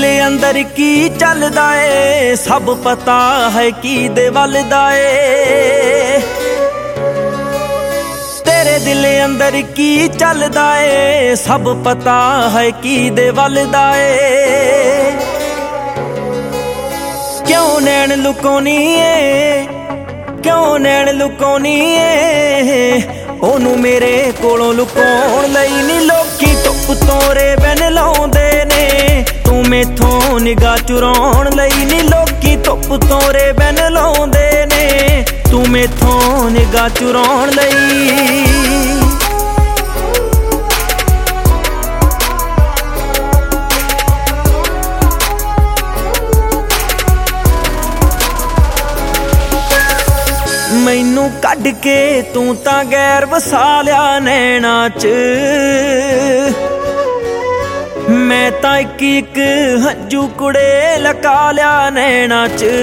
दिल अंदर की चलदा ए सब पता है की दे वलदा ए। तेरे दिल अंदर की चलदा ए सब पता है की दे वलदा ए। क्यों नैन लुकोनी ए क्यों नैन लुकोनी ए ओनू मेरे कोलों लुकाउण लई नी लोकी धुप तोरे बिन लाउंदे ने। तू मैथों निगाह चुराउण लई नी लोकी धुप तोरे बिन लाउंदे ने। तू मैथों निगाह चुराउण लई। मैनू कढ के तू तां गैर वसा लिया नैना च। मैं तां एक हंजू कुड़े लका लिया नैना च।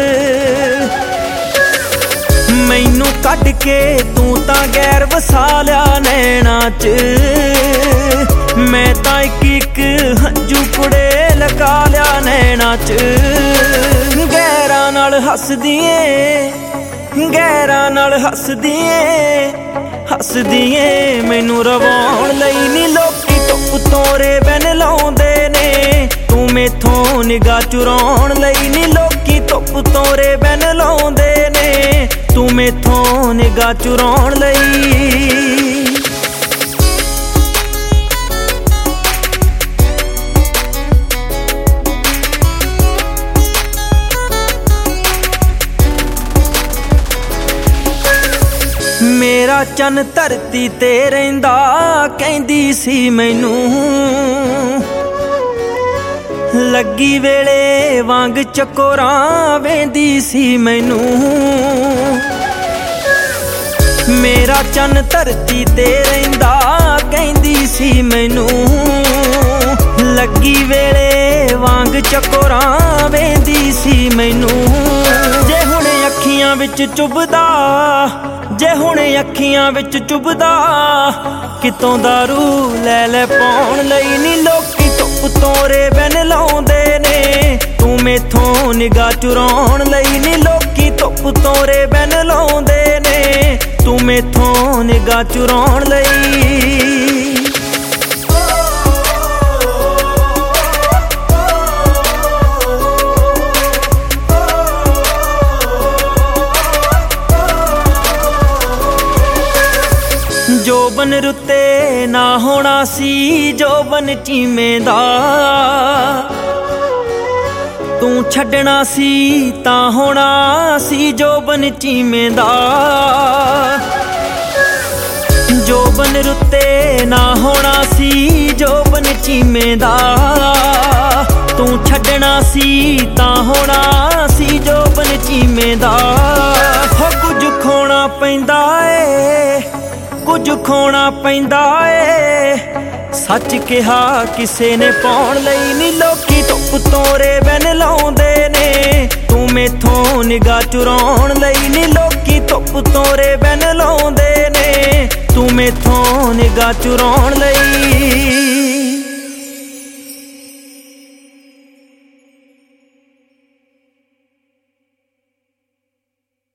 मैनू कढ के तू तां गैर वसा लिया नैना च। मैं तां एक हंजू कुड़े लका लिया नैना च। गैरां नाल हसदी ऐ गैरां नाल हसदी ऐ मैनू रवाउण लई नी लोकी धुप तोरे बिन लाउंदे ने। तू मैथों निगाह चुराउण लई नी लोकी धुप तोरे बिन लाउंदे ने। तू मैथों निगाह चुराउण लई। मेरा चन धरती ते रहिंदा कहंदी सी मैनू। लगी वेले वांग चकोरां वेंदी सी मैनू। मेरा चन धरती ते रहिंदा कहंदी सी मैनू। लगी वेले वांग चकोरां वेंदी सी मैनू। जे हुण अखियां विच चुभदा जे हुण अखियां विच चुभदा कितों दारू लै लै पाउण लई नी लोकी धुप तोरे बिन लाउंदे ने। तू मैथों निगाह चुराउण लई नी लोकी धुप तोरे बिन लाउंदे ने। तू मैथों निगाह चुराउण लई। जोबन रुते ना होना सी जोबन चीमें दा। तू छड्डना सी तां होना सी जोबन चीमें दा। जोबन रुते ना होना सी जोबन चीमें दा। तू छड्डना सी तां होना सी जोबन चीमें दा। हो कुछ खोना पैंदा ए कुछ खोना पैंदा ए। सच कहा किसे ने पाउण लई नी लोकी धुप तोरे बिन लाउंदे ने। तू मैथों निगाह चुराउण लई नी लोकी धुप तोरे बिन लाउंदे ने। तू मैथों निगाह चुराउण लई।